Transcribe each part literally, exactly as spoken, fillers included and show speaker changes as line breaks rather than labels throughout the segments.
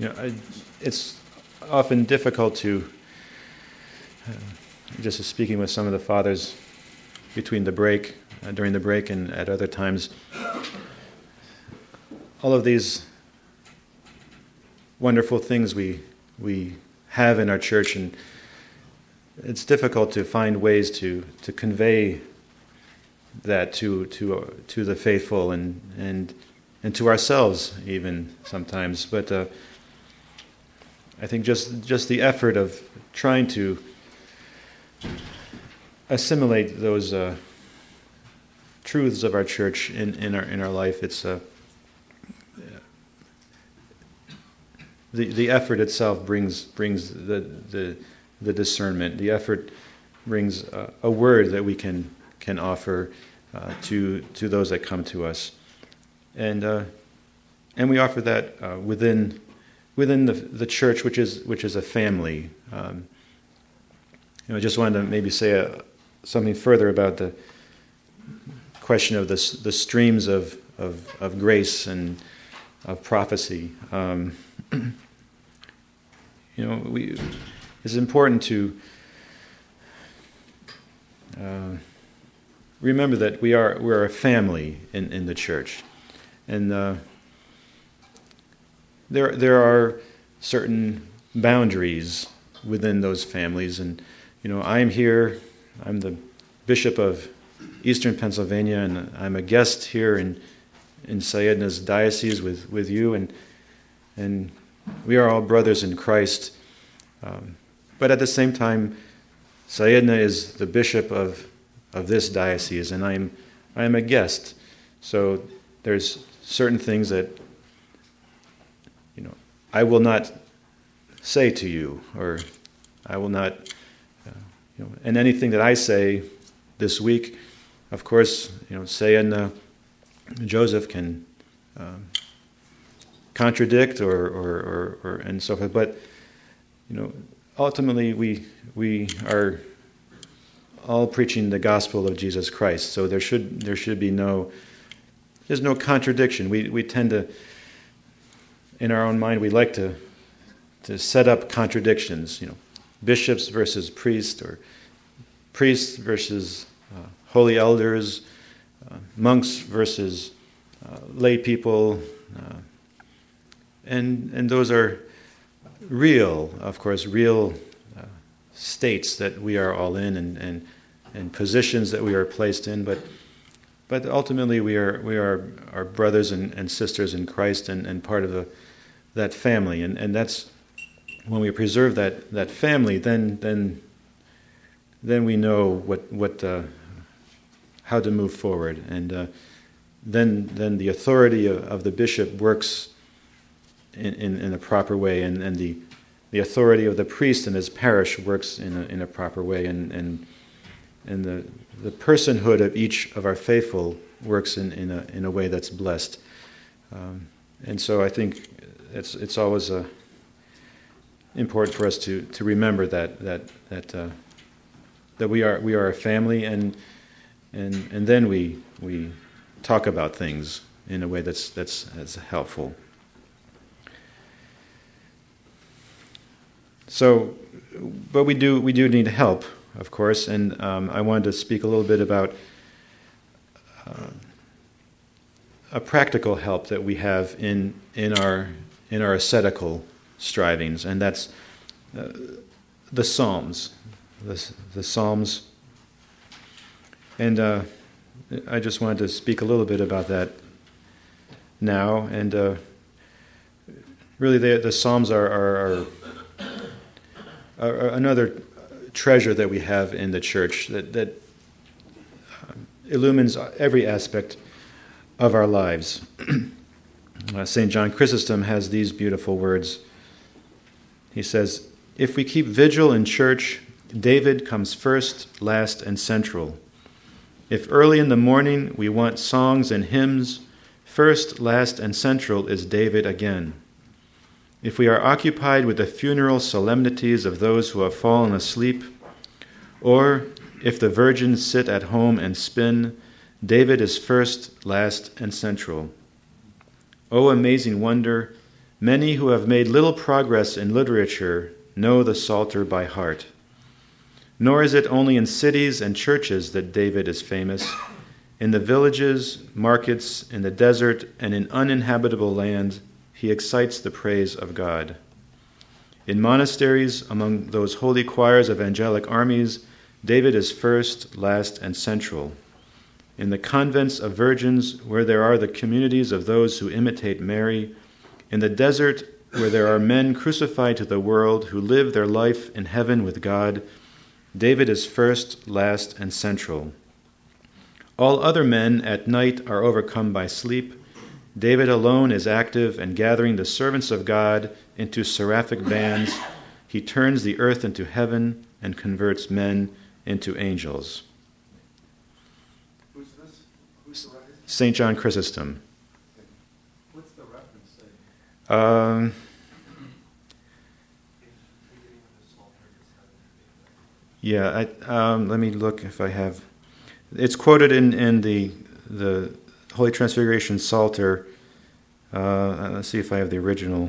You know, I, it's often difficult to, uh, just speaking with some of the fathers between the break, uh, during the break and at other times, all of these wonderful things we we have in our church, and it's difficult to find ways to, to convey that to to uh, to the faithful and and and to ourselves even sometimes. But uh, I think just just the effort of trying to assimilate those uh, truths of our church in, in our in our life, it's uh, the the effort itself brings brings the the the discernment. The effort brings a, a word that we can can offer uh, to to those that come to us, and uh, and we offer that uh, within within the the church, which is which is a family. Um, you know, I just wanted to maybe say a, something further about the question of the the streams of of, of grace and of prophecy. Um, you know, we it's important to uh, remember that we are we're a family in, in the church, and uh, there there are certain boundaries within those families. And you know, I'm here. I'm the bishop of Eastern Pennsylvania, and I'm a guest here in in Sayedna's diocese with, with you, and and we are all brothers in Christ. Um, but at the same time, Sayedna is the bishop of of this diocese, and I'm I am a guest. So there's certain things that you know I will not say to you, or I will not, uh, you know, and anything that I say this week, of course, you know, Sayedna Joseph can um, contradict or, or, or, or and so forth. But you know, ultimately, we we are all preaching the gospel of Jesus Christ. So there should there should be no there's no contradiction. We we tend to, in our own mind, we like to to set up contradictions. You know, bishops versus priests, or priests versus uh, holy elders, uh, monks versus uh, lay people, uh, and and those are real, of course, real uh, states that we are all in, and, and and positions that we are placed in. But but ultimately, we are we are our brothers and, and sisters in Christ, and, and part of the that family, and and that's when we preserve that that family, then then then we know what what. Uh, how to move forward, and uh, then then the authority of, of the bishop works in, in, in a proper way, and, and the the authority of the priest in his parish works in a, in a proper way, and and and the the personhood of each of our faithful works in, in a in a way that's blessed. Um, and so I think it's it's always uh, important for us to, to remember that that that uh, that we are we are a family, and And and then we we talk about things in a way that's that's, that's helpful. So, but we do we do need help, of course, and um, I wanted to speak a little bit about uh, a practical help that we have in in our in our ascetical strivings, and that's uh, the Psalms, the the Psalms. And uh, I just wanted to speak a little bit about that now. And uh, really, the, the Psalms are, are, are, are another treasure that we have in the church that, that illumines every aspect of our lives. uh, Saint John Chrysostom has these beautiful words. He says, "If we keep vigil in church, David comes first, last, and central. If early in the morning we want songs and hymns, first, last, and central is David again. If we are occupied with the funeral solemnities of those who have fallen asleep, or if the virgins sit at home and spin, David is first, last, and central. O amazing wonder, Many who have made little progress in literature know the Psalter by heart. Nor is it only in cities and churches that David is famous. In the villages, markets, in the desert, and in uninhabitable land, he excites the praise of God. In monasteries, among those holy choirs of angelic armies, David is first, last, and central. In the convents of virgins, where there are the communities of those who imitate Mary, in the desert, where there are men crucified to the world who live their life in heaven with God, David is first, last, and central. All other men at night are overcome by sleep. David alone is active and gathering the servants of God into seraphic bands. He turns the earth into heaven and converts men into angels.
Who's this? Who's the reference?
Saint John Chrysostom.
What's the reference say?
Um, yeah, I, um, let me look if I have. It's quoted in, in the the Holy Transfiguration Psalter. Uh, let's see if I have the original.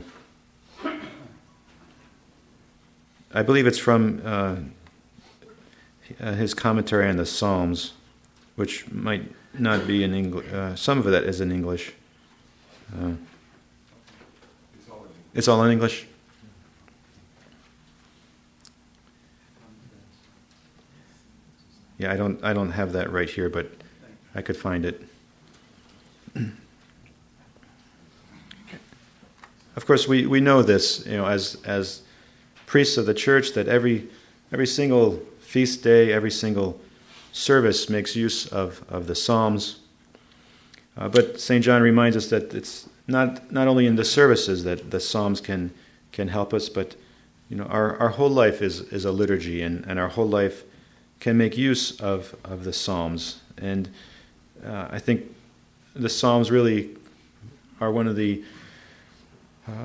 I believe it's from uh, his commentary on the Psalms, which might not be in English. Uh, some of that is in English. Uh,
It's all in English.
it's all in English? Yeah, I don't I don't have that right here, but I could find it. Of course, we, we know this, you know, as as priests of the church, that every every single feast day, every single service makes use of, of the Psalms. Uh, but Saint John reminds us that it's not not only in the services that the Psalms can can help us, but you know, our, our whole life is, is a liturgy, and, and our whole life can make use of, of the Psalms. And uh, I think the Psalms really are one of the Uh,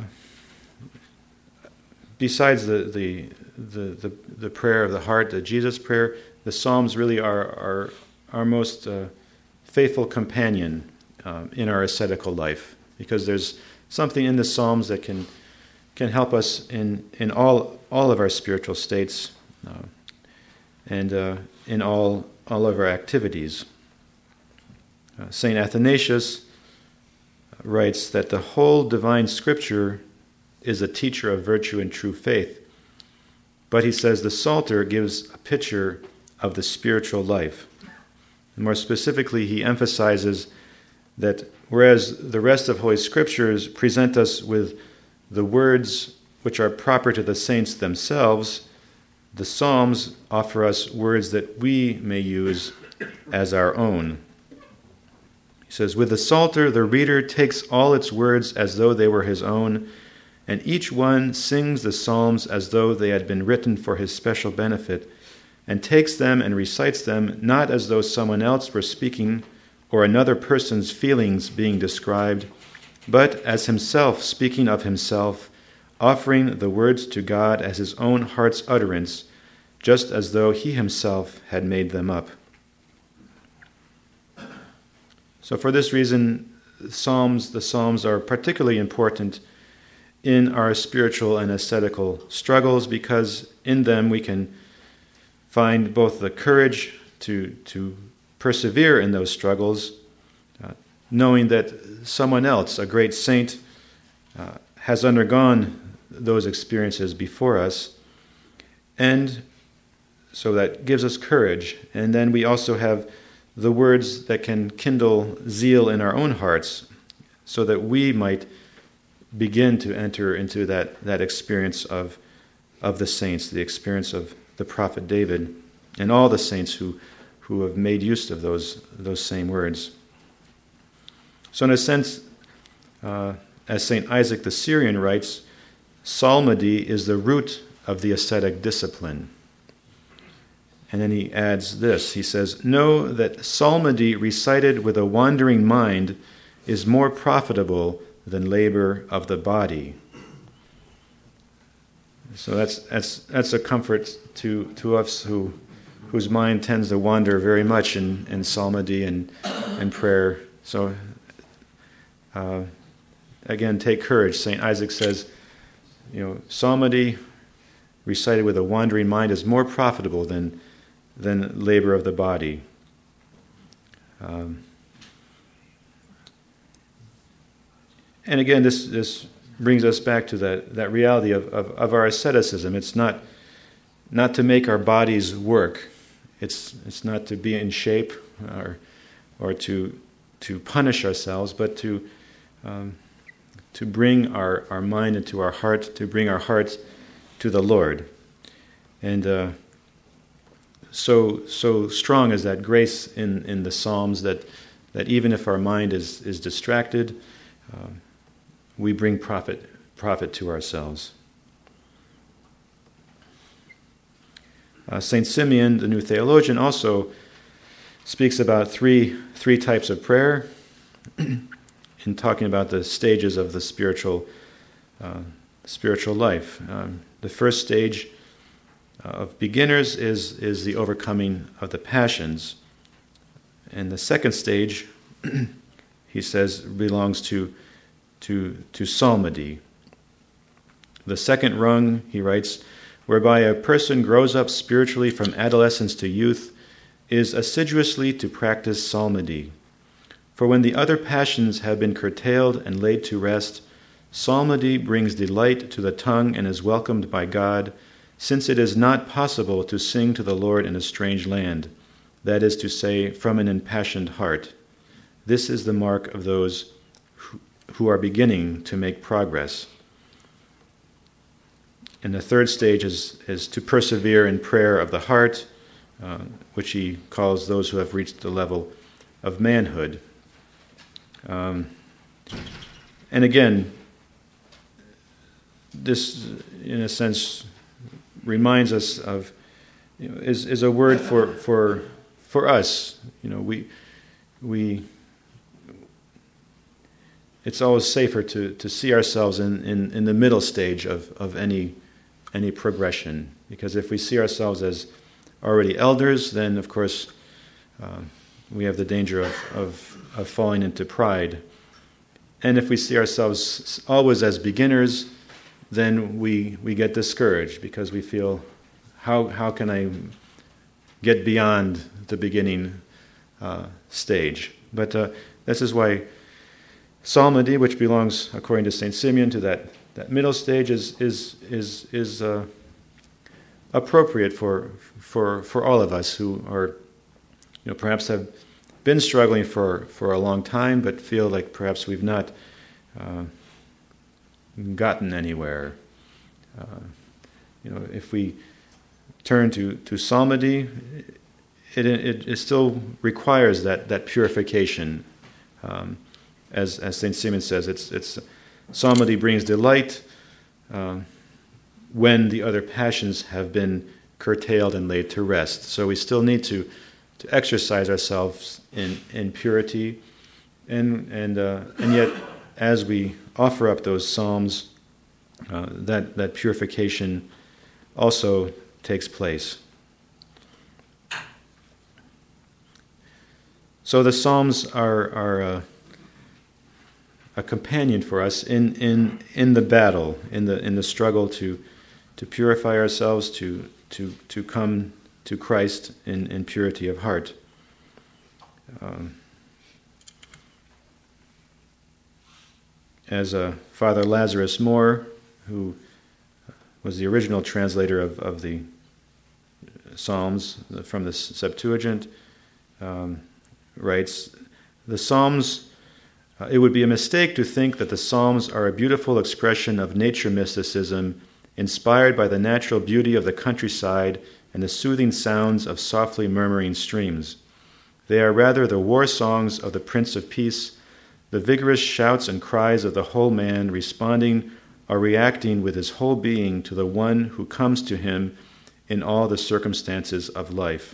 besides the, the the the the prayer of the heart, the Jesus prayer, the Psalms really are are our most uh, faithful companion uh, in our ascetical life, because there's something in the Psalms that can can help us in in all all of our spiritual states uh, and uh, in all all of our activities. Uh, Saint Athanasius writes that the whole divine scripture is a teacher of virtue and true faith. But he says the Psalter gives a picture of the spiritual life. And more specifically, he emphasizes that whereas the rest of Holy Scriptures present us with the words which are proper to the saints themselves, the Psalms offer us words that we may use as our own. He says, with the Psalter, the reader takes all its words as though they were his own, and each one sings the psalms as though they had been written for his special benefit, and takes them and recites them not as though someone else were speaking or another person's feelings being described, but as himself speaking of himself, offering the words to God as his own heart's utterance, just as though he himself had made them up. So for this reason, Psalms, the Psalms are particularly important in our spiritual and ascetical struggles, because in them we can find both the courage to, to persevere in those struggles, uh, knowing that someone else, a great saint, uh, has undergone those experiences before us, and so that gives us courage. And then we also have the words that can kindle zeal in our own hearts, so that we might begin to enter into that, that experience of, of the saints, the experience of the prophet David, and all the saints who, who have made use of those, those same words. So in a sense, uh, as Saint Isaac the Syrian writes, psalmody is the root of the ascetic discipline. And then he adds this, he says, know that psalmody recited with a wandering mind is more profitable than labor of the body. So that's that's that's a comfort to, to us who whose mind tends to wander very much in, in psalmody and, and prayer. So uh, again, take courage. Saint Isaac says, you know, psalmody recited with a wandering mind is more profitable than, than labor of the body. Um, and again, this, this brings us back to that, that reality of, of, of our asceticism. It's not not to make our bodies work. It's it's not to be in shape or or to to punish ourselves, but to um, to bring our, our mind into our heart, to bring our hearts to the Lord. And uh, so so strong is that grace in, in the Psalms that that even if our mind is is distracted, uh, we bring profit profit to ourselves. Uh, Saint Simeon, the new theologian, also speaks about three three types of prayer in talking about the stages of the spiritual uh, spiritual life. Um, the first stage uh, of beginners is is the overcoming of the passions, and the second stage, he says, belongs to to to psalmody. The second rung, he writes, whereby a person grows up spiritually from adolescence to youth, is assiduously to practice psalmody. For when the other passions have been curtailed and laid to rest, psalmody brings delight to the tongue and is welcomed by God, since it is not possible to sing to the Lord in a strange land, that is to say, from an impassioned heart. This is the mark of those who, who are beginning to make progress. And the third stage is, is to persevere in prayer of the heart, uh, which he calls those who have reached the level of manhood. Um, and again, this, in a sense, reminds us of, you know, is is a word for for for us. You know, we we. It's always safer to, to see ourselves in, in, in the middle stage of, of any any progression, because if we see ourselves as already elders, then of course uh, we have the danger of, of of falling into pride. And if we see ourselves always as beginners, then we we get discouraged because we feel, how how can I get beyond the beginning uh, stage? But uh, this is why psalmody, which belongs, according to Saint Simeon, to that, that middle stage, is is is is uh, appropriate for for for all of us who are, you know, perhaps have been struggling for, for a long time, but feel like perhaps we've not uh, gotten anywhere. Uh, you know, if we turn to, to psalmody, it, it it still requires that that purification. Um, as as Saint Simeon says, it's it's psalmody brings delight uh, when the other passions have been curtailed and laid to rest. So we still need to. to exercise ourselves in, in purity, and and uh, and yet, as we offer up those psalms, uh, that that purification also takes place. So the psalms are are a, a companion for us in, in in the battle, in the in the struggle to to purify ourselves, to to to come to Christ in, in purity of heart. Um, as uh, Father Lazarus Moore, who was the original translator of, of the Psalms from the Septuagint, um, writes, the Psalms, uh, it would be a mistake to think that the Psalms are a beautiful expression of nature mysticism inspired by the natural beauty of the countryside and the soothing sounds of softly murmuring streams. They are rather the war songs of the Prince of Peace, the vigorous shouts and cries of the whole man responding or reacting with his whole being to the one who comes to him in all the circumstances of life.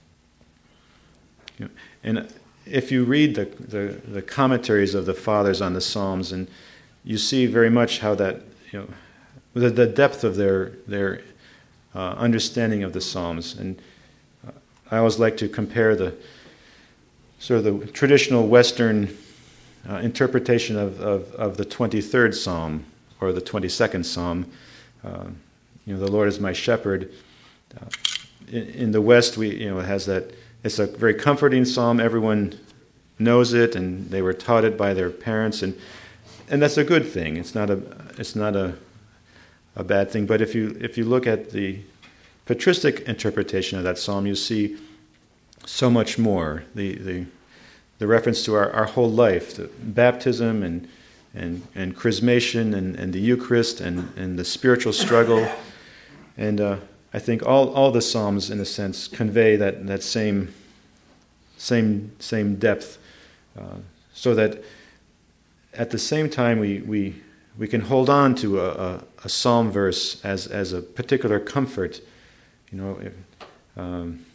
And if you read the, the, the commentaries of the fathers on the Psalms, and you see very much how that, you know, the, the depth of their their Uh, understanding of the Psalms. And uh, I always like to compare the sort of the traditional Western uh, interpretation of, of, of the twenty-third Psalm or the twenty-second Psalm. Uh, you know, the Lord is my shepherd. Uh, in, in the West, we you know it has that. It's a very comforting psalm. Everyone knows it, and they were taught it by their parents, and and that's a good thing. It's not a it's not a a bad thing. But if you if you look at the patristic interpretation of that psalm, you see so much more. The the the reference to our, our whole life, the baptism and and and chrismation and, and the Eucharist and, and the spiritual struggle, and uh, I think all, all the psalms, in a sense, convey that, that same same same depth, uh, so that at the same time we we, we can hold on to a, a, a psalm verse as as a particular comfort. You know, if, um,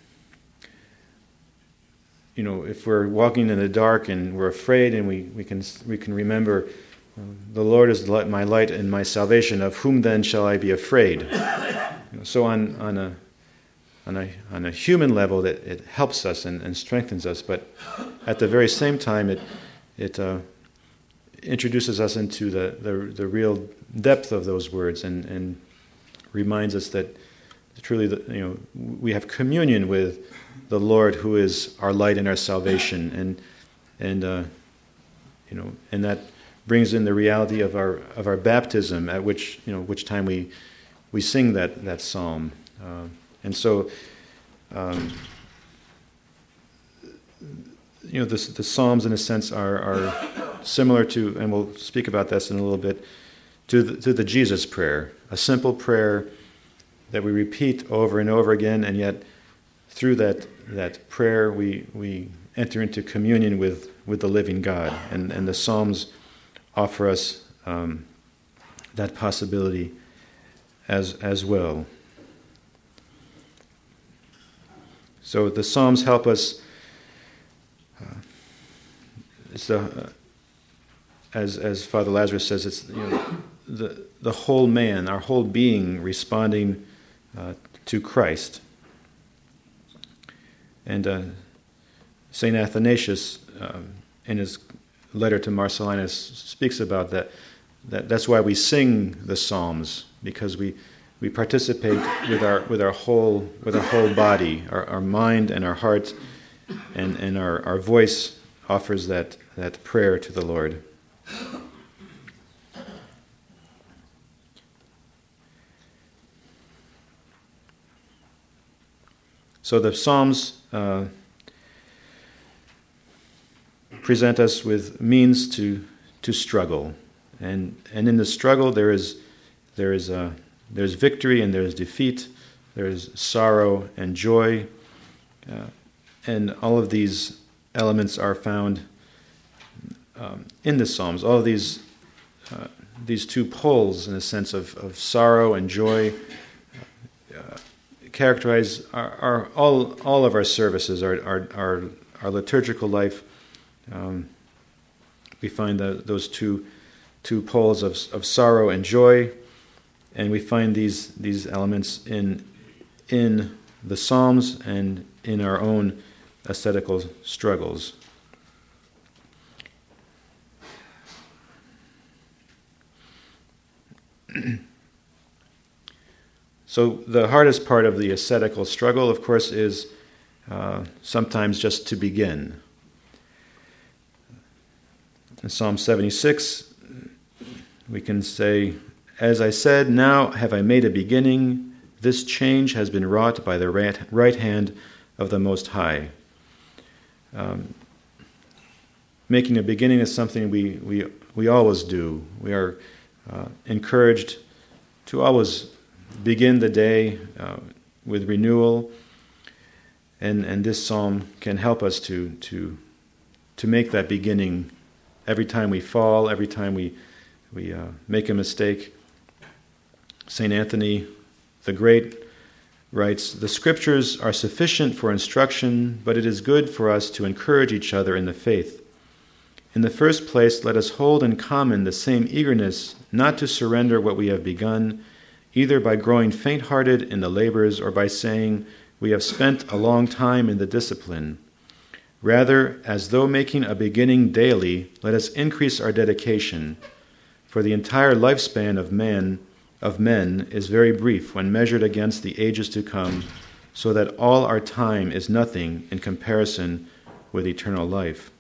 you know, if we're walking in the dark and we're afraid, and we, we can we can remember, uh, the Lord is my light and my salvation. Of whom then shall I be afraid? You know, so on on a on a on a human level, that it helps us and, and strengthens us, but at the very same time, it it uh, introduces us into the, the the real depth of those words, and, and reminds us that truly, the, you know, we have communion with the Lord, who is our light and our salvation, and and uh, you know, and that brings in the reality of our of our baptism, at which you know which time we. We sing that that psalm, uh, and so um, you know the the psalms, in a sense, are are similar to, and we'll speak about this in a little bit, to the, to the Jesus prayer, a simple prayer that we repeat over and over again, and yet through that that prayer we we enter into communion with, with the living God, and and the psalms offer us um, that possibility as as well. So the Psalms help us. Uh, it's the uh, as as Father Lazarus says, it's you know the the whole man, our whole being, responding uh, to Christ. And uh, Saint Athanasius, um, in his letter to Marcellinus, speaks about that. That that's why we sing the Psalms, because we, we participate with our with our whole with our whole body, our, our mind and our heart, and, and our, our voice offers that, that prayer to the Lord. So the Psalms uh, present us with means to to struggle. And and in the struggle there is there is a, there's victory and there's defeat, there's sorrow and joy, uh, and all of these elements are found um, in the Psalms. All of these uh, these two poles, in a sense, of, of sorrow and joy, uh, characterize our, our all all of our services, our our our, our liturgical life. Um, we find the, those two. two poles of of sorrow and joy, and we find these these elements in in the Psalms and in our own ascetical struggles. So the hardest part of the ascetical struggle, of course, is uh, sometimes just to begin. In Psalm seventy-six, we can say, "As I said, now have I made a beginning. This change has been wrought by the right, right hand of the Most High." Um, making a beginning is something we we, we always do. We are uh, encouraged to always begin the day uh, with renewal, and and this psalm can help us to to to make that beginning every time we fall, every time we. We uh, make a mistake. Saint Anthony the Great writes, "The Scriptures are sufficient for instruction, but it is good for us to encourage each other in the faith. In the first place, let us hold in common the same eagerness not to surrender what we have begun, either by growing faint-hearted in the labors or by saying, 'We have spent a long time in the discipline.' Rather, as though making a beginning daily, let us increase our dedication, for the entire lifespan of man of men is very brief when measured against the ages to come, so that all our time is nothing in comparison with eternal life.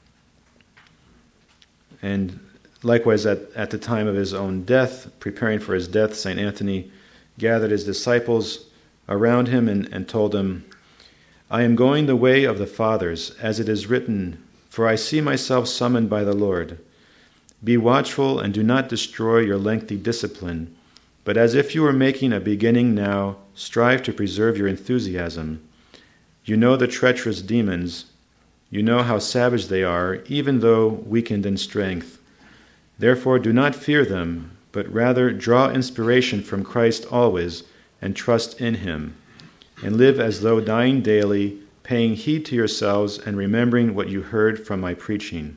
And likewise, at, at the time of his own death, preparing for his death, Saint Anthony gathered his disciples around him and, and told them, I am going the way of the fathers, as it is written, for I see myself summoned by the Lord. Be watchful and do not destroy your lengthy discipline, but as if you were making a beginning now, strive to preserve your enthusiasm. You know the treacherous demons. You know how savage they are, even though weakened in strength. Therefore do not fear them, but rather draw inspiration from Christ always and trust in him, and live as though dying daily, paying heed to yourselves and remembering what you heard from my preaching.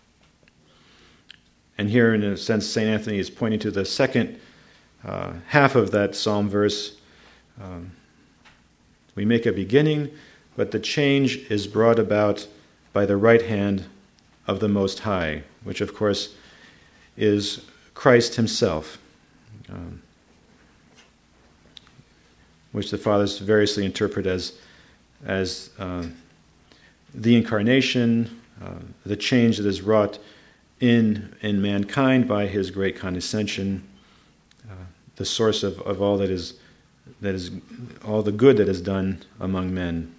And here, in a sense, Saint Anthony is pointing to the second uh, half of that psalm verse. Um, we make a beginning, but the change is brought about by the right hand of the Most High, which, of course, is Christ himself, um, which the Fathers variously interpret as, as uh, the incarnation, uh, the change that is wrought in, in mankind by his great condescension, uh, the source of, of all that is, that is all the good that is done among men.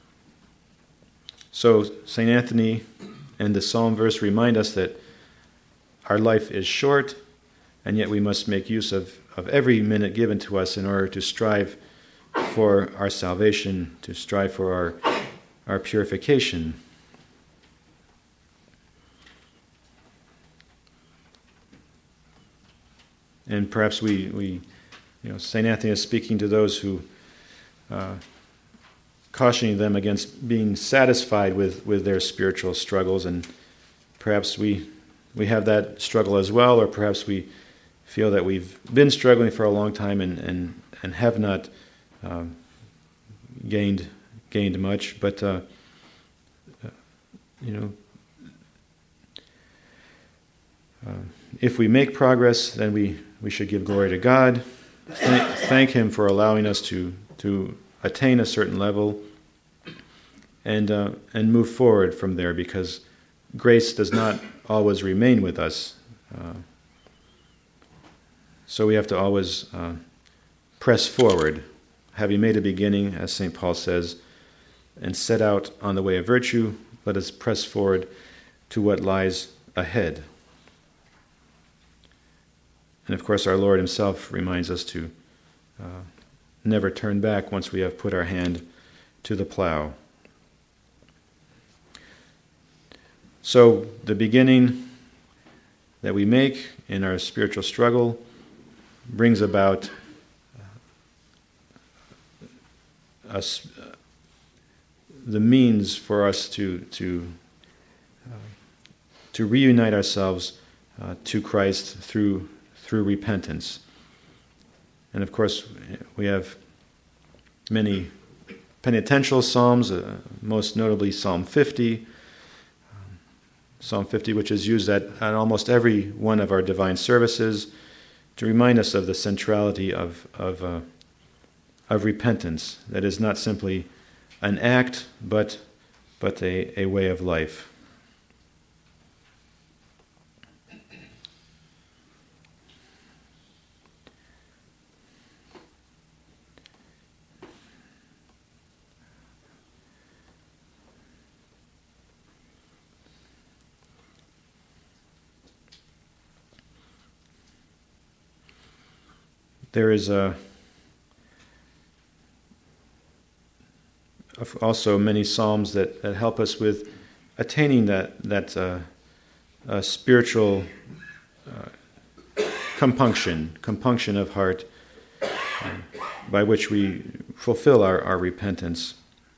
So Saint Anthony and the psalm verse remind us that our life is short, and yet we must make use of, of every minute given to us in order to strive for our salvation, to strive for our, our purification. And perhaps we, we you know, Saint Anthony is speaking to those who, uh, cautioning them against being satisfied with, with their spiritual struggles, and perhaps we we have that struggle as well, or perhaps we feel that we've been struggling for a long time and and, and have not um, gained gained much. But uh, you know, uh, if we make progress, then we, we should give glory to God, thank, thank Him for allowing us to to attain a certain level, and uh, and move forward from there, because grace does not always remain with us. Uh, so we have to always uh, press forward, having made a beginning, as Saint Paul says, and set out on the way of virtue. Let us press forward to what lies ahead. And of course, our Lord Himself reminds us to uh, never turn back once we have put our hand to the plow. So the beginning that we make in our spiritual struggle brings about us uh, the means for us to to uh, to reunite ourselves uh, to Christ through through repentance. And of course, we have many penitential psalms, uh, most notably Psalm fifty. Psalm fifty, which is used at, at almost every one of our divine services to remind us of the centrality of of, uh, of repentance. That is not simply an act, but but a, a way of life. There is a, also many psalms that, that help us with attaining that that uh, uh, spiritual uh, compunction, compunction of heart, uh, by which we fulfill our, our repentance.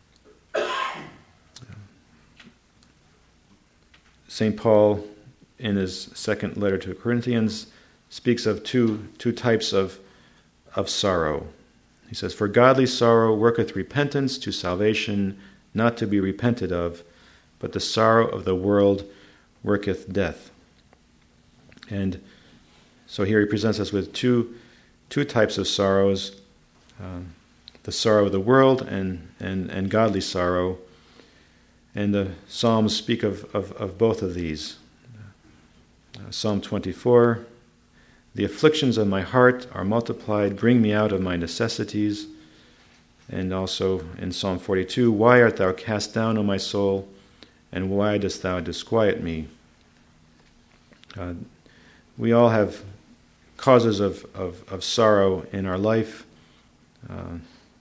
Saint Paul, in his second letter to Corinthians, speaks of two two types of of sorrow. He says, "For godly sorrow worketh repentance to salvation, not to be repented of, but the sorrow of the world worketh death. And so here he presents us with two two types of sorrows, um, the sorrow of the world and, and, and godly sorrow. And the Psalms speak of, of, of both of these. Uh, Psalm twenty-four, the afflictions of my heart are multiplied, bring me out of my necessities. And also in Psalm forty-two, why art thou cast down, O my soul, and why dost thou disquiet me? Uh, we all have causes of, of, of sorrow in our life. Uh,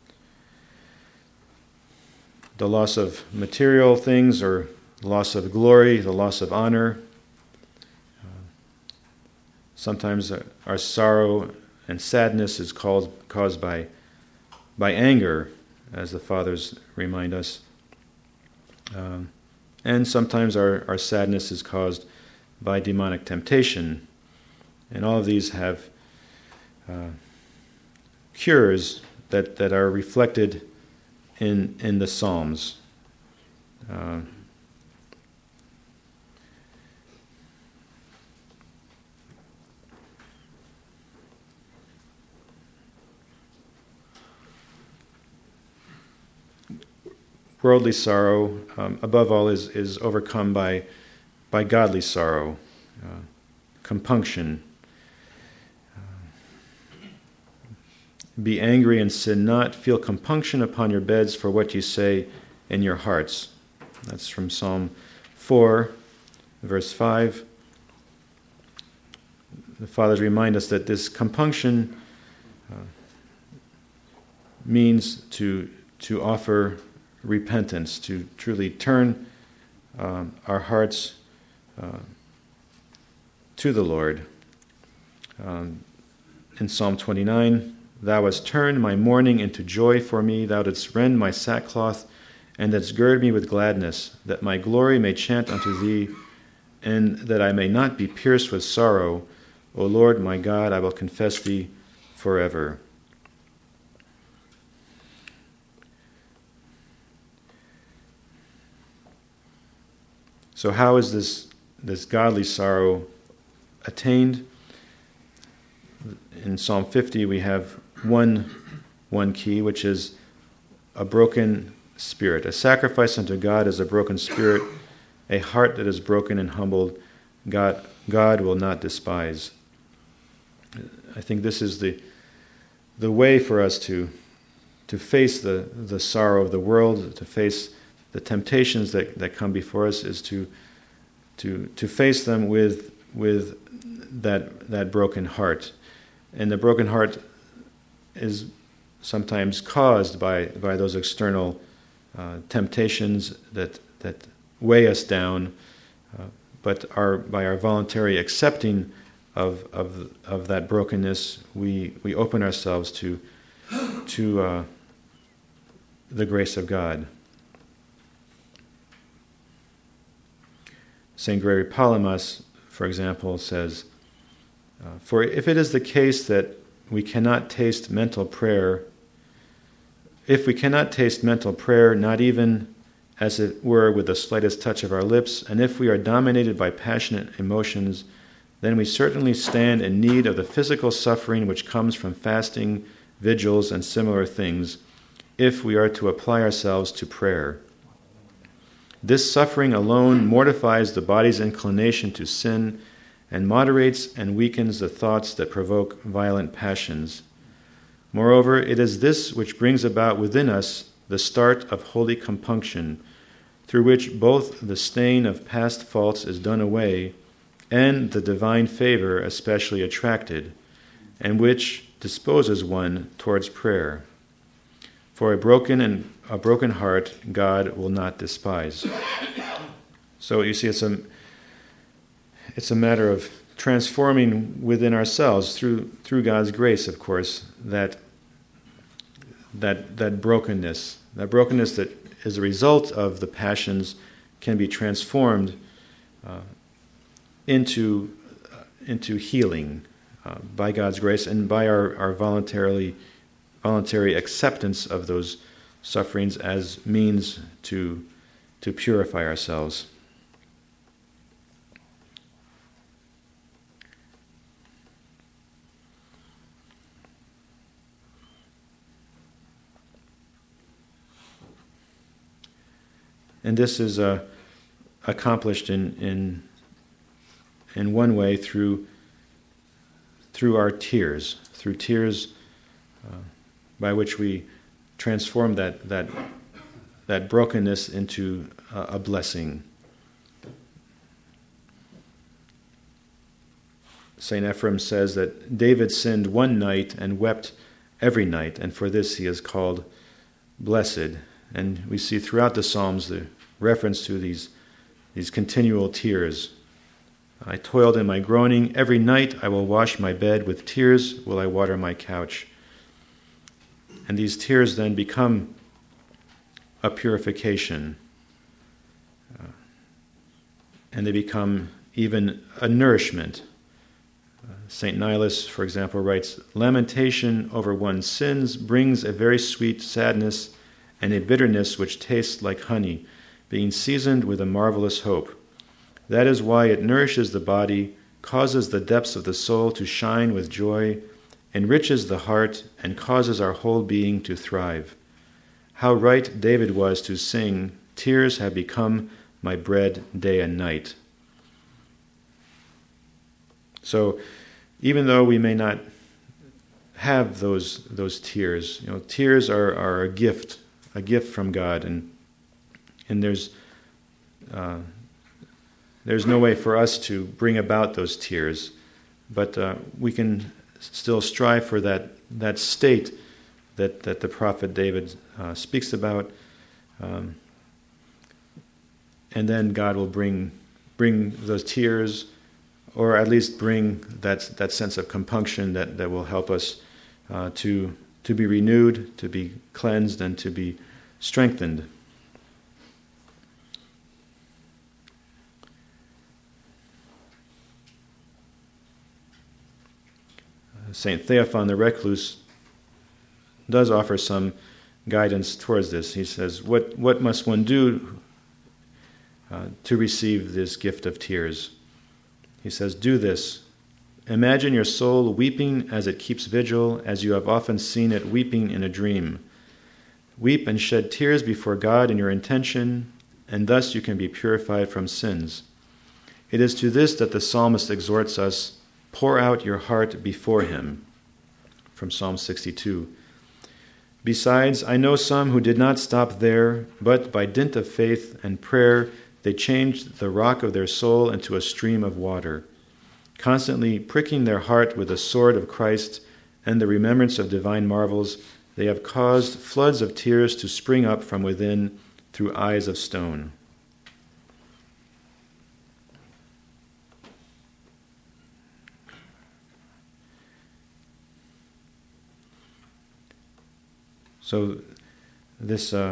the loss of material things, or the loss of glory, the loss of honor. Uh, sometimes our sorrow and sadness is caused, caused by, by anger, as the Fathers remind us. Um, and sometimes our, our sadness is caused by demonic temptation. And all of these have uh, cures that, that are reflected in in the Psalms. Uh, worldly sorrow, um, above all, is, is overcome by by godly sorrow, uh, compunction. Be angry and sin not. Feel compunction upon your beds for what you say in your hearts. That's from Psalm four, verse five. The Fathers remind us that this compunction uh, means to to offer repentance, to truly turn um, our hearts uh, to the Lord. Um, in Psalm twenty-nine, thou hast turned my mourning into joy for me. Thou didst rend my sackcloth, and didst gird me with gladness, that my glory may chant unto thee, and that I may not be pierced with sorrow. O Lord my God, I will confess thee forever. So how is this, this godly sorrow attained? In Psalm fifty we have one, one key, which is a broken spirit. A sacrifice unto God is a broken spirit. A heart that is broken and humbled, God, God will not despise. I think this is the the way for us to to face the, the sorrow of the world, to face the temptations that, that come before us, is to to to face them with with that that broken heart. And the broken heart is sometimes caused by, by those external uh, temptations that that weigh us down, uh, but our by our voluntary accepting of of of that brokenness, we we open ourselves to to uh, the grace of God. Saint Gregory Palamas, for example, says, uh, "For if it is the case that we cannot taste mental prayer, if we cannot taste mental prayer, not even as it were with the slightest touch of our lips, and if we are dominated by passionate emotions, then we certainly stand in need of the physical suffering which comes from fasting, vigils, and similar things, if we are to apply ourselves to prayer. This suffering alone mortifies the body's inclination to sin and moderates and weakens the thoughts that provoke violent passions. Moreover, it is this which brings about within us the start of holy compunction, through which both the stain of past faults is done away and the divine favor especially attracted, and which disposes one towards prayer. For a broken and a broken heart God will not despise." So you see, it's a it's a matter of transforming within ourselves through through God's grace, of course, that that that brokenness, that brokenness that is a result of the passions, can be transformed uh, into uh, into healing uh, by God's grace and by our, our voluntarily voluntary acceptance of those sufferings as means to to purify ourselves. And this is uh, accomplished in, in in one way through through our tears, through tears uh, by which we transform that that that brokenness into uh, a blessing. Saint Ephraim says that David sinned one night and wept every night, and for this he is called blessed. And we see throughout the Psalms the reference to these, these continual tears. I toiled in my groaning. Every night I will wash my bed. With tears will I water my couch. And these tears then become a purification. Uh, and they become even a nourishment. Uh, Saint Nilus, for example, writes, "Lamentation over one's sins brings a very sweet sadness and a bitterness which tastes like honey, being seasoned with a marvelous hope. That is why it nourishes the body, causes the depths of the soul to shine with joy, enriches the heart, and causes our whole being to thrive. How right David was to sing, 'Tears have become my bread day and night.'" So, even though we may not have those those tears, you know, tears are, are a gift, a gift from God, and and there's uh, there's no way for us to bring about those tears, but uh, we can still strive for that that state that that the prophet David uh, speaks about, um, and then God will bring bring those tears, or at least bring that that sense of compunction that, that will help us uh, to to be renewed, to be cleansed, and to be strengthened. Saint Theophan the Recluse does offer some guidance towards this. He says, what, what must one do uh, to receive this gift of tears? He says, "Do this. Imagine your soul weeping as it keeps vigil, as you have often seen it weeping in a dream. Weep and shed tears before God in your intention, and thus you can be purified from sins. It is to this that the psalmist exhorts us, 'Pour out your heart before him,' from Psalm sixty-two. Besides, I know some who did not stop there, but by dint of faith and prayer, they changed the rock of their soul into a stream of water. Constantly pricking their heart with the sword of Christ and the remembrance of divine marvels, they have caused floods of tears to spring up from within through eyes of stone." So this uh,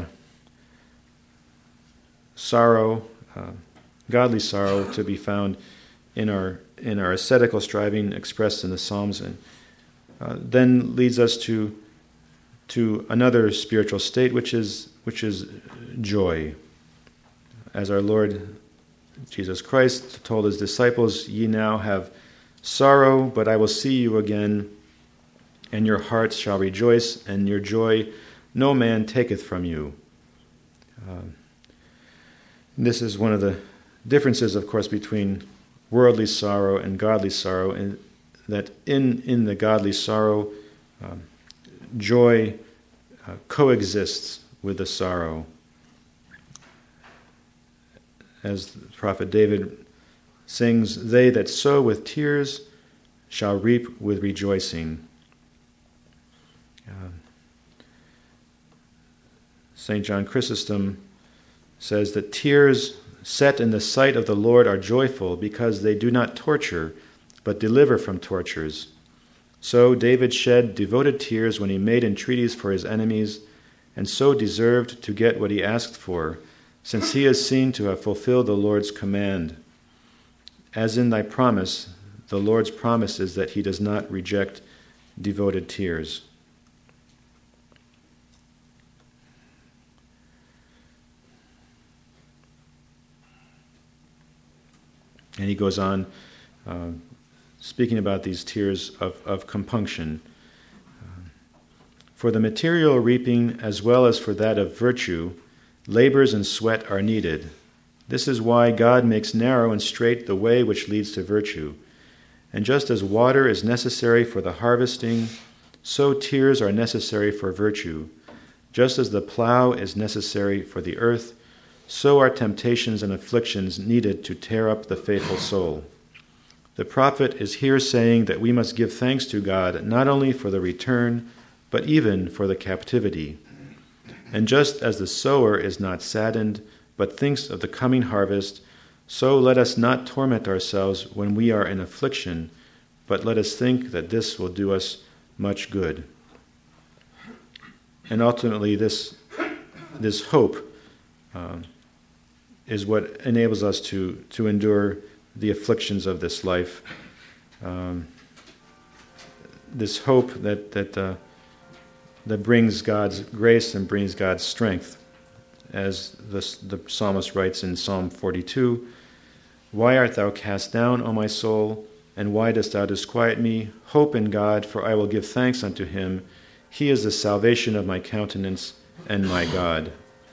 sorrow, uh, godly sorrow, to be found in our in our ascetical striving expressed in the Psalms, and uh, then leads us to to another spiritual state, which is which is joy. As our Lord Jesus Christ told his disciples, "Ye now have sorrow, but I will see you again, and your hearts shall rejoice, and your joy no man taketh from you." Uh, this is one of the differences, of course, between worldly sorrow and godly sorrow, and that in, in the godly sorrow, um, joy uh, coexists with the sorrow. As the prophet David sings, "They that sow with tears shall reap with rejoicing." Uh, Saint John Chrysostom says that tears set in the sight of the Lord are joyful because they do not torture, but deliver from tortures. So David shed devoted tears when he made entreaties for his enemies, and so deserved to get what he asked for, since he is seen to have fulfilled the Lord's command. As in thy promise, the Lord's promise is that he does not reject devoted tears. And he goes on uh, speaking about these tears of, of compunction. Uh, for the material reaping as well as for that of virtue, labors and sweat are needed. This is why God makes narrow and straight the way which leads to virtue. And just as water is necessary for the harvesting, so tears are necessary for virtue. Just as the plow is necessary for the earth, so are temptations and afflictions needed to tear up the faithful soul. The prophet is here saying that we must give thanks to God not only for the return, but even for the captivity. And just as the sower is not saddened, but thinks of the coming harvest, so let us not torment ourselves when we are in affliction, but let us think that this will do us much good. And ultimately, this, this hope uh, is what enables us to, to endure the afflictions of this life. Um, this hope that that uh, that brings God's grace and brings God's strength. As the, the psalmist writes in Psalm forty-two, "Why art thou cast down, O my soul, and why dost thou disquiet me? Hope in God, for I will give thanks unto him. He is the salvation of my countenance and my God."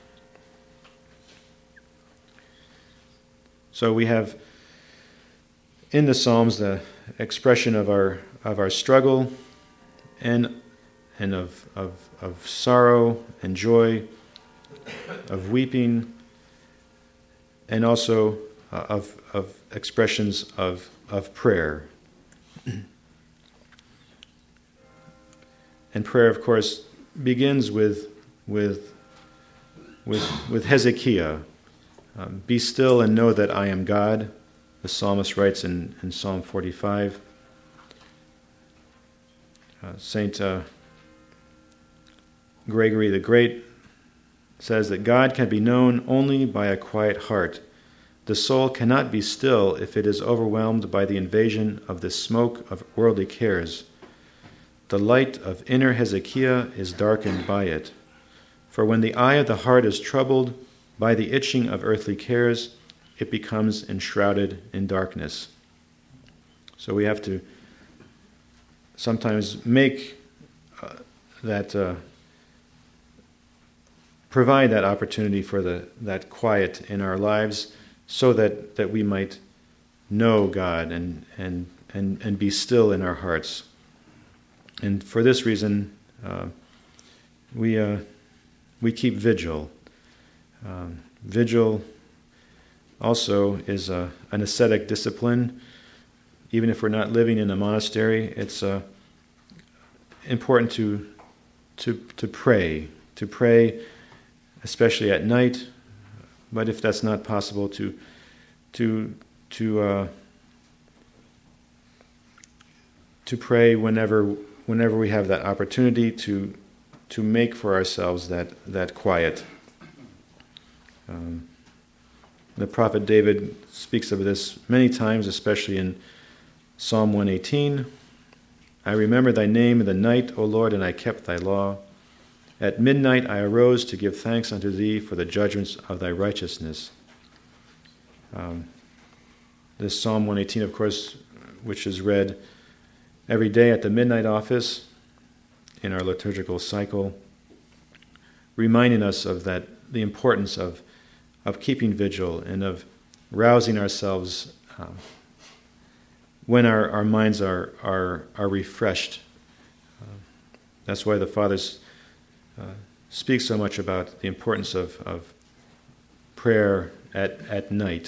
So we have in the Psalms the expression of our of our struggle and and of of, of sorrow and joy, of weeping, and also uh, of of expressions of of prayer. And prayer, of course, begins with with with with Hezekiah. Um, Be still and know that I am God, the psalmist writes in, in Psalm forty-five. Uh, Saint uh, Gregory the Great says that God can be known only by a quiet heart. The soul cannot be still if it is overwhelmed by the invasion of the smoke of worldly cares. The light of inner Hezekiah is darkened by it. For when the eye of the heart is troubled by the itching of earthly cares, it becomes enshrouded in darkness. So we have to sometimes make uh, that, uh, provide that opportunity for the that quiet in our lives, so that, that we might know God and, and, and, and be still in our hearts. And for this reason, uh, we uh, we keep vigil. Um, vigil also is a, an ascetic discipline. Even if we're not living in a monastery, it's uh, important to to to pray, to pray, especially at night. But if that's not possible, to to to uh, to pray whenever whenever we have that opportunity to to make for ourselves that that quiet. Um, the prophet David speaks of this many times, especially in Psalm one eighteen. I remember thy name in the night, O Lord, and I kept thy law. At midnight I arose to give thanks unto thee for the judgments of thy righteousness. Um, this Psalm one eighteen, of course, which is read every day at the midnight office in our liturgical cycle, reminding us of that, the importance of of keeping vigil and of rousing ourselves um, when our, our minds are are are refreshed. Uh, that's why the Fathers uh, speak so much about the importance of, of prayer at, at night.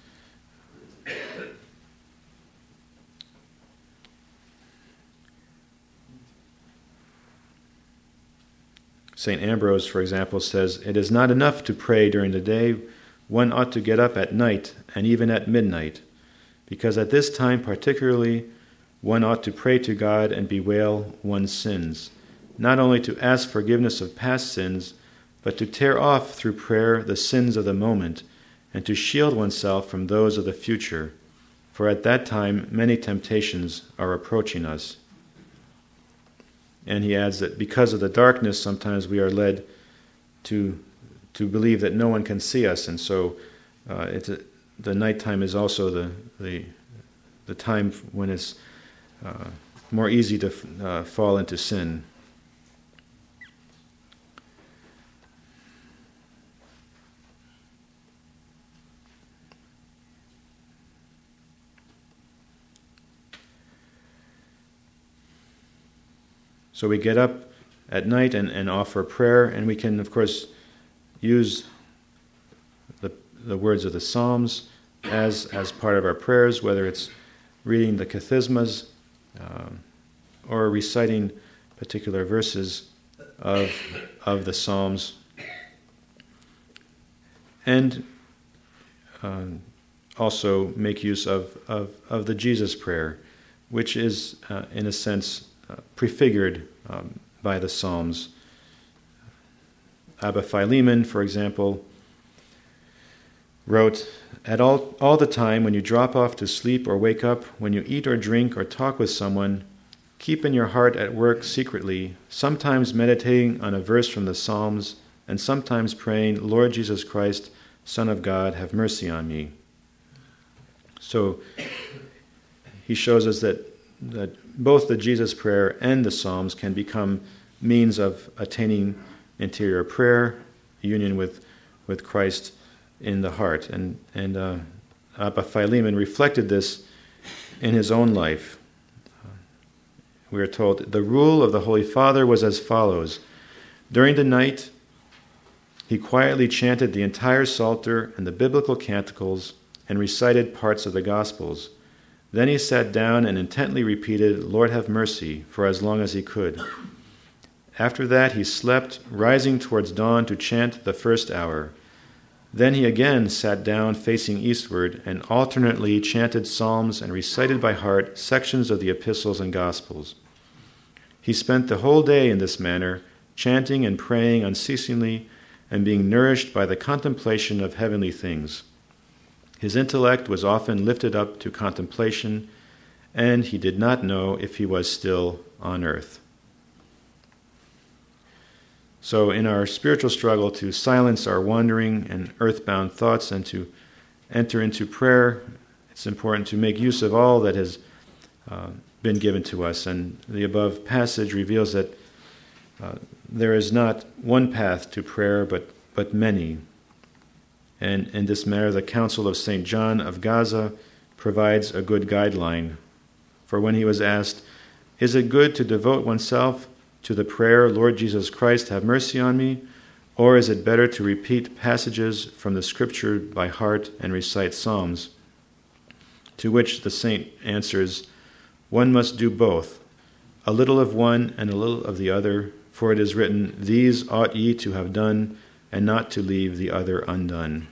Saint Ambrose, for example, says, "It is not enough to pray during the day. One ought to get up at night and even at midnight, because at this time particularly one ought to pray to God and bewail one's sins, not only to ask forgiveness of past sins, but to tear off through prayer the sins of the moment and to shield oneself from those of the future, for at that time many temptations are approaching us." And he adds that because of the darkness, sometimes we are led to to believe that no one can see us, and so uh, it's a, the nighttime is also the the the time when it's uh, more easy to uh, fall into sin. So we get up at night and, and offer prayer, and we can, of course, use the the words of the Psalms as as part of our prayers, whether it's reading the Kathismas um, or reciting particular verses of of the Psalms, and um, also make use of, of, of the Jesus prayer, which is, uh, in a sense, uh, prefigured um, by the Psalms. Abba Philemon, for example, wrote, "At all, all the time when you drop off to sleep or wake up, when you eat or drink or talk with someone, keep in your heart at work secretly, sometimes meditating on a verse from the Psalms, and sometimes praying, 'Lord Jesus Christ, Son of God, have mercy on me.'" So he shows us that, that both the Jesus prayer and the Psalms can become means of attaining interior prayer, union with, with Christ in the heart. And, and uh, Abba Philemon reflected this in his own life. We are told, "The rule of the Holy Father was as follows. During the night, he quietly chanted the entire Psalter and the biblical canticles and recited parts of the Gospels. Then he sat down and intently repeated, 'Lord, have mercy,' for as long as he could. After that, he slept, rising towards dawn to chant the first hour. Then he again sat down facing eastward and alternately chanted psalms and recited by heart sections of the epistles and Gospels. He spent the whole day in this manner, chanting and praying unceasingly and being nourished by the contemplation of heavenly things. His intellect was often lifted up to contemplation, and he did not know if he was still on earth." So in our spiritual struggle to silence our wandering and earthbound thoughts and to enter into prayer, it's important to make use of all that has uh, been given to us. And the above passage reveals that uh, there is not one path to prayer, but, but many. And in this matter, the Council of Saint John of Gaza provides a good guideline. For when he was asked, "Is it good to devote oneself to the prayer, 'Lord Jesus Christ, have mercy on me,' or is it better to repeat passages from the Scripture by heart and recite psalms?" To which the saint answers, "One must do both, a little of one and a little of the other, for it is written, 'These ought ye to have done, and not to leave the other undone.'"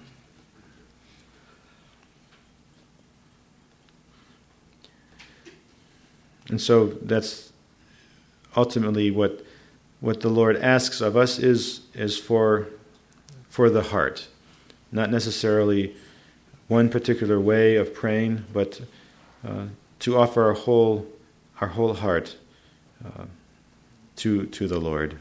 And so that's ultimately what what the Lord asks of us is is for for the heart, not necessarily one particular way of praying, but uh, to offer our whole our whole heart uh, to to the Lord.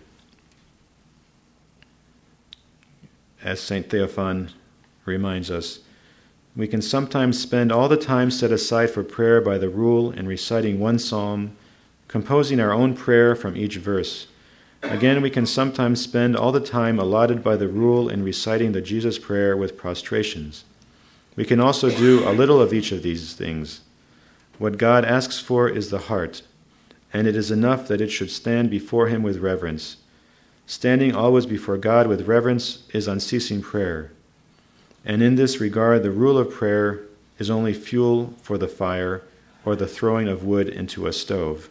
As Saint Theophan reminds us, we can sometimes spend all the time set aside for prayer by the rule in reciting one psalm, composing our own prayer from each verse. Again, we can sometimes spend all the time allotted by the rule in reciting the Jesus prayer with prostrations. We can also do a little of each of these things. What God asks for is the heart, and it is enough that it should stand before him with reverence. Standing always before God with reverence is unceasing prayer. And in this regard, the rule of prayer is only fuel for the fire or the throwing of wood into a stove.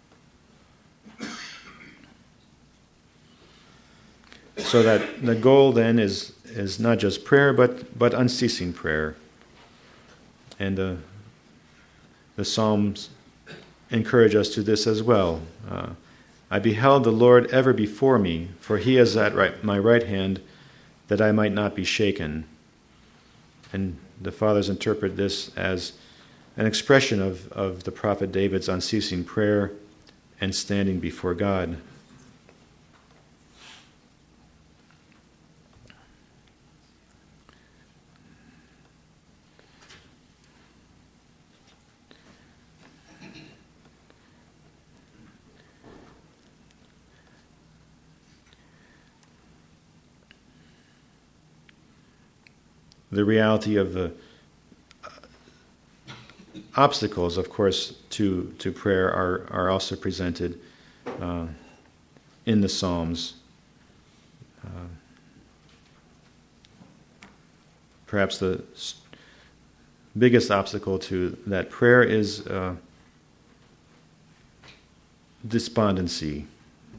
So that the goal then is, is not just prayer, but, but unceasing prayer. And the, the Psalms encourage us to this as well. Uh, I beheld the Lord ever before me, for he is at right, my right hand, that I might not be shaken. And the fathers interpret this as an expression of, of the prophet David's unceasing prayer and standing before God. the reality of the obstacles, of course, to, to prayer are, are also presented uh, in the Psalms. Uh, perhaps the biggest obstacle to that prayer is uh, despondency,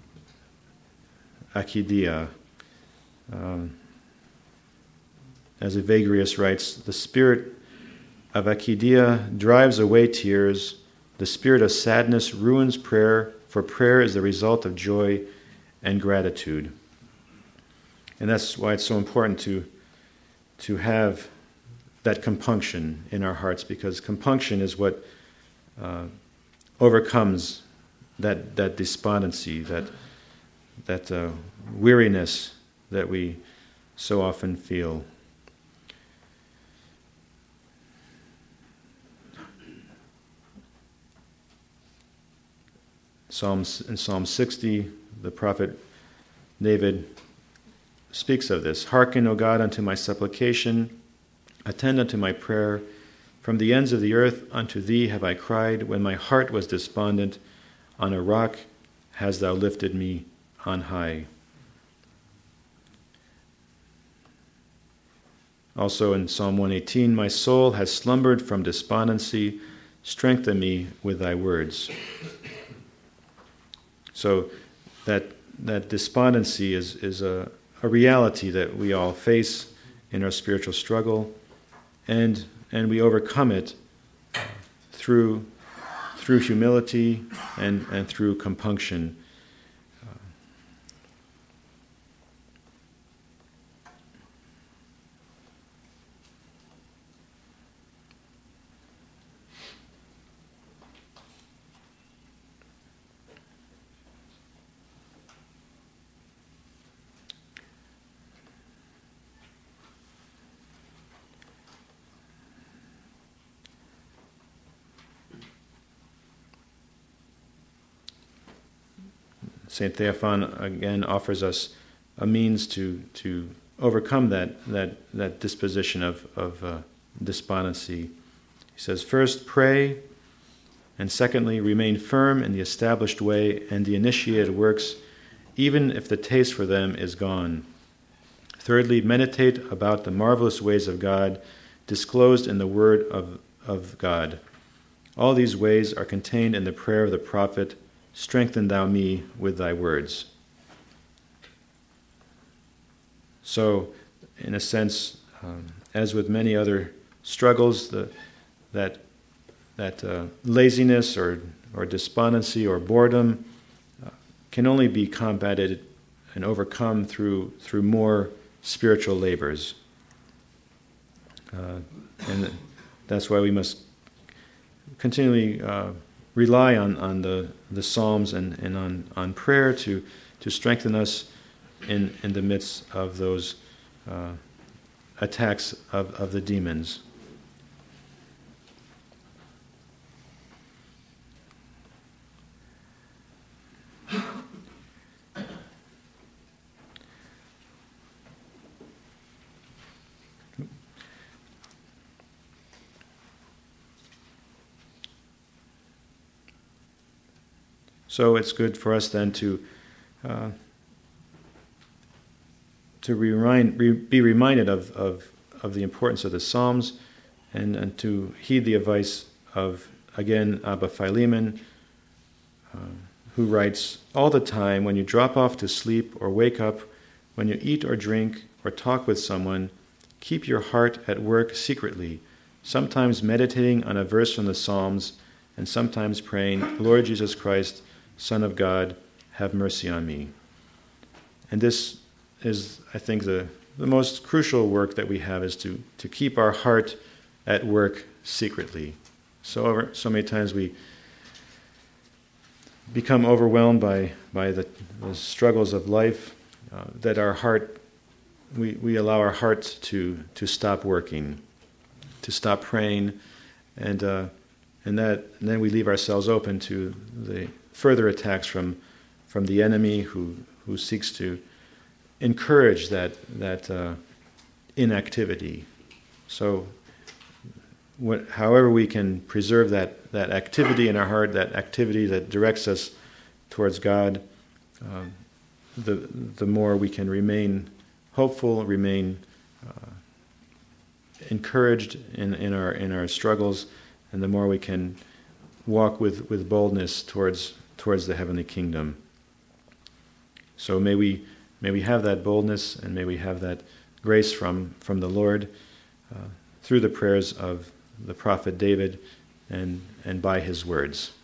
akidia. Um, as Evagrius writes, the spirit of akidia drives away tears. The spirit of sadness ruins prayer, for prayer is the result of joy and gratitude. And that's why it's so important to, to have that compunction in our hearts, because compunction is what uh, overcomes that that despondency, that that uh, weariness that we so often feel. Psalms in Psalm sixty, the prophet David speaks of this. Hearken, O God, unto my supplication. Attend unto my prayer. From the ends of the earth unto thee have I cried, when my heart was despondent. On a rock hast thou lifted me on high. Also in Psalm one eighteen, my soul has slumbered from despondency. Strengthen me with thy words. So that that despondency is, is a, a reality that we all face in our spiritual struggle. And and we overcome it through through humility and, and through compunction. Saint Theophan again offers us a means to to overcome that that that disposition of of uh, despondency. He says, first, pray, and secondly, remain firm in the established way and the initiated works, even if the taste for them is gone. Thirdly, meditate about the marvelous ways of God disclosed in the Word of of God. All these ways are contained in the prayer of the prophet. Strengthen thou me with thy words. So, in a sense, um, as with many other struggles, the, that that uh, laziness or or despondency or boredom uh, can only be combated and overcome through through more spiritual labors, uh, and that's why we must continually Uh, rely on, on the, the Psalms and, and on, on prayer to, to strengthen us in, in the midst of those uh, attacks of, of the demons. So it's good for us then to uh, to remind, re, be reminded of, of, of the importance of the Psalms, and, and to heed the advice of, again, Abba Philemon, uh, who writes, all the time when you drop off to sleep or wake up, when you eat or drink or talk with someone, keep your heart at work secretly, sometimes meditating on a verse from the Psalms and sometimes praying, Lord Jesus Christ, Son of God, have mercy on me. And this is, I think, the, the most crucial work that we have, is to, to keep our heart at work secretly. So over, so many times we become overwhelmed by, by the, the struggles of life, uh, that our heart, we, we allow our hearts to, to stop working, to stop praying, and uh, and that and then we leave ourselves open to the further attacks from from the enemy, who who seeks to encourage that that uh, inactivity, So, what, however we can preserve that, that activity in our heart, that activity that directs us towards God, um, the the more we can remain hopeful, remain uh, encouraged in, in our in our struggles, and the more we can walk with, with boldness towards towards the heavenly kingdom. So may we may we have that boldness, and may we have that grace from from the Lord uh, through the prayers of the prophet David and and by his words.